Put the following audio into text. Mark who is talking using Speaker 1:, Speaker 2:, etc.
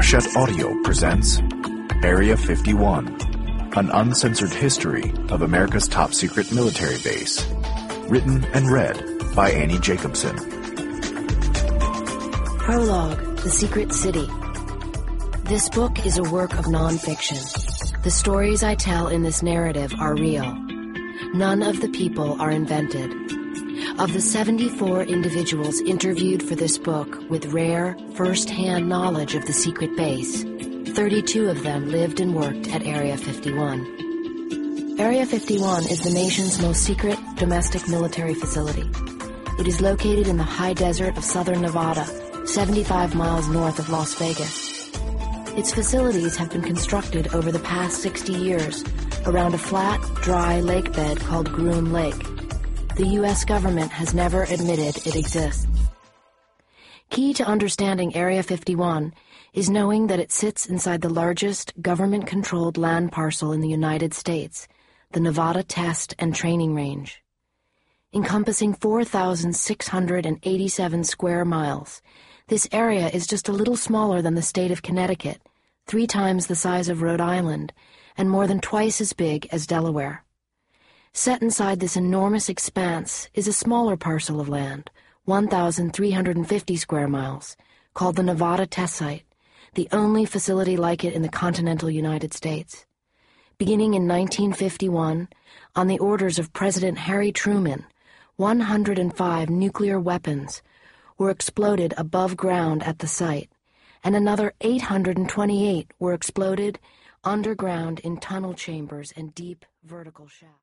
Speaker 1: Hachette Audio presents Area 51, an uncensored history of America's top secret military base. Written and read by Annie Jacobson.
Speaker 2: Prologue, The Secret City. This book is a work of nonfiction. The stories I tell in this narrative are real. None of the people are invented. Of the 74 individuals interviewed for this book with rare, first-hand knowledge of the secret base, 32 of them lived and worked at Area 51. Area 51 is the nation's most secret domestic military facility. It is located in the high desert of southern Nevada, 75 miles north of Las Vegas. Its facilities have been constructed over the past 60 years around a flat, dry lake bed called Groom Lake. The U.S. government has never admitted it exists. Key to understanding Area 51 is knowing that it sits inside the largest government-controlled land parcel in the United States, the Nevada Test and Training Range. Encompassing 4,687 square miles, this area is just a little smaller than the state of Connecticut, 3 times the size of Rhode Island, and more than twice as big as Delaware. Set inside this enormous expanse is a smaller parcel of land, 1,350 square miles, called the Nevada Test Site, the only facility like it in the continental United States. Beginning in 1951, on the orders of President Harry Truman, 105 nuclear weapons were exploded above ground at the site, and another 828 were exploded underground in tunnel chambers and deep vertical shafts.